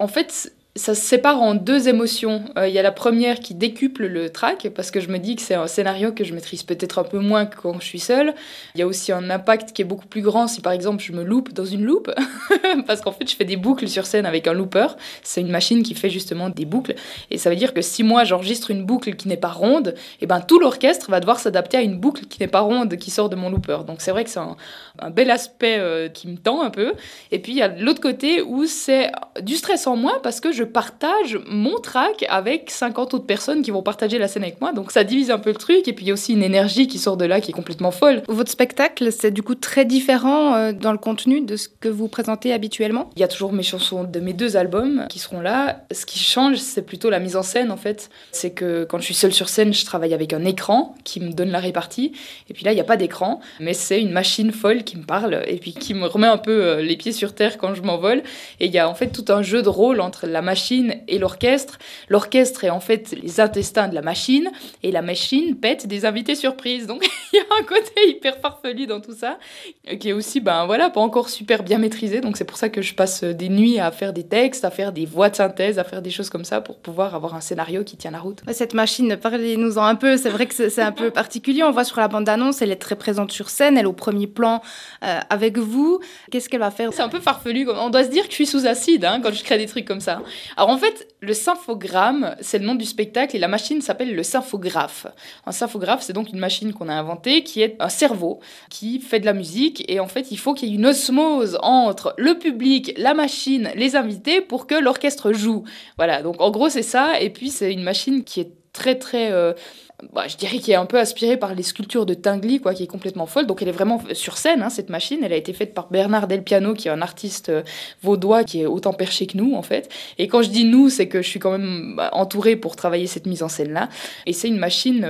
En fait, ça se sépare en deux émotions. Il y a la première qui décuple le track, parce que je me dis que c'est un scénario que je maîtrise peut-être un peu moins que quand je suis seule. Il y a aussi un impact qui est beaucoup plus grand si par exemple je me loupe dans une loupe, parce qu'en fait je fais des boucles sur scène avec un looper. C'est une machine qui fait justement des boucles. Et ça veut dire que si moi j'enregistre une boucle qui n'est pas ronde, et ben tout l'orchestre va devoir s'adapter à une boucle qui n'est pas ronde, qui sort de mon looper. Donc c'est vrai que c'est un bel aspect qui me tend un peu. Et puis il y a l'autre côté où c'est du stress en moins, parce que je partage mon track avec 50 autres personnes qui vont partager la scène avec moi. Donc ça divise un peu le truc. Et puis il y a aussi une énergie qui sort de là qui est complètement folle. Votre spectacle, c'est du coup très différent dans le contenu de ce que vous présentez habituellement? Il y a toujours mes chansons de mes 2 albums qui seront là. Ce qui change, c'est plutôt la mise en scène en fait. C'est que quand je suis seule sur scène, je travaille avec un écran qui me donne la répartie. Et puis là, il n'y a pas d'écran, mais c'est une machine folle qui me parle et puis qui me remet un peu les pieds sur terre quand je m'envole. Et il y a en fait tout un jeu de rôle entre la machine et l'orchestre. L'orchestre est en fait les intestins de la machine et la machine pète des invités surprises. Donc il y a un côté hyper farfelu dans tout ça qui est aussi pas encore super bien maîtrisé. Donc c'est pour ça que je passe des nuits à faire des textes, à faire des voix de synthèse, à faire des choses comme ça pour pouvoir avoir un scénario qui tient la route. Cette machine, parlez-nous-en un peu. C'est vrai que c'est un peu particulier. On voit sur la bande-annonce, elle est très présente sur scène, elle est au premier plan avec vous. Qu'est-ce qu'elle va faire? C'est un peu farfelu. On doit se dire que je suis sous acide quand je crée des trucs comme ça. Alors en fait, le symphogramme, c'est le nom du spectacle et la machine s'appelle le symphographe. Un symphographe, c'est donc une machine qu'on a inventée qui est un cerveau qui fait de la musique et en fait, il faut qu'il y ait une osmose entre le public, la machine, les invités pour que l'orchestre joue. Voilà, donc en gros, c'est ça. Et puis, c'est une machine qui est très, très... je dirais qu'il est un peu aspiré par les sculptures de Tinguely, qui est complètement folle. Donc elle est vraiment sur scène, cette machine. Elle a été faite par Bernard Del Piano, qui est un artiste vaudois qui est autant perché que nous, en fait. Et quand je dis nous, c'est que je suis quand même entourée pour travailler cette mise en scène-là. Et c'est une machine,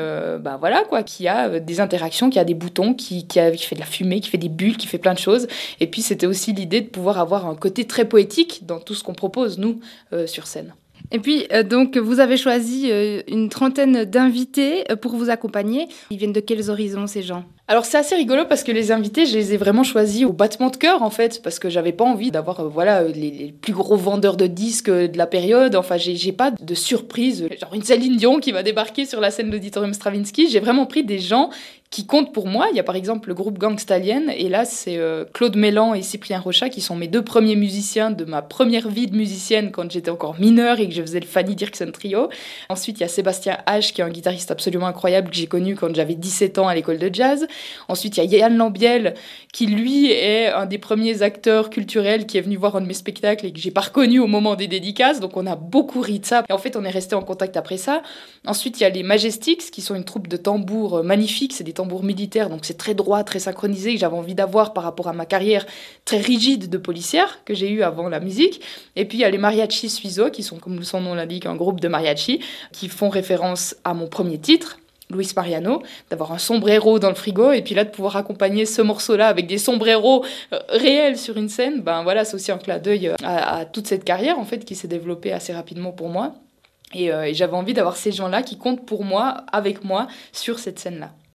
qui a des interactions, qui a des boutons, qui fait de la fumée, qui fait des bulles, qui fait plein de choses. Et puis c'était aussi l'idée de pouvoir avoir un côté très poétique dans tout ce qu'on propose, nous, sur scène. Et puis, donc, vous avez choisi une trentaine d'invités pour vous accompagner. Ils viennent de quels horizons, ces gens? Alors c'est assez rigolo parce que les invités, je les ai vraiment choisis au battement de cœur en fait, parce que j'avais pas envie d'avoir les plus gros vendeurs de disques de la période. Enfin, j'ai pas de surprise, genre une Céline Dion qui va débarquer sur la scène de l'Auditorium Stravinsky. J'ai vraiment pris des gens qui comptent pour moi. Il y a par exemple le groupe Gangstalien, et là c'est Claude Mélan et Cyprien Rochat qui sont mes 2 premiers musiciens de ma première vie de musicienne quand j'étais encore mineure et que je faisais le Fanny Dirksen Trio. Ensuite il y a Sébastien H qui est un guitariste absolument incroyable que j'ai connu quand j'avais 17 ans à l'école de jazz. Ensuite, il y a Yann Lambiel, qui lui est un des premiers acteurs culturels qui est venu voir un de mes spectacles et que j'ai pas reconnu au moment des dédicaces. Donc on a beaucoup ri de ça. Et en fait, on est resté en contact après ça. Ensuite, il y a les Majestics, qui sont une troupe de tambours magnifiques. C'est des tambours militaires, donc c'est très droit, très synchronisé, que j'avais envie d'avoir par rapport à ma carrière très rigide de policière que j'ai eue avant la musique. Et puis, il y a les Mariachis Suizo, qui sont, comme son nom l'indique, un groupe de mariachi, qui font référence à mon premier titre, Luis Mariano, d'avoir un sombrero dans le frigo et puis là de pouvoir accompagner ce morceau-là avec des sombreros réels sur une scène, c'est aussi un clin d'œil à toute cette carrière en fait qui s'est développée assez rapidement pour moi et j'avais envie d'avoir ces gens-là qui comptent pour moi, avec moi, sur cette scène-là.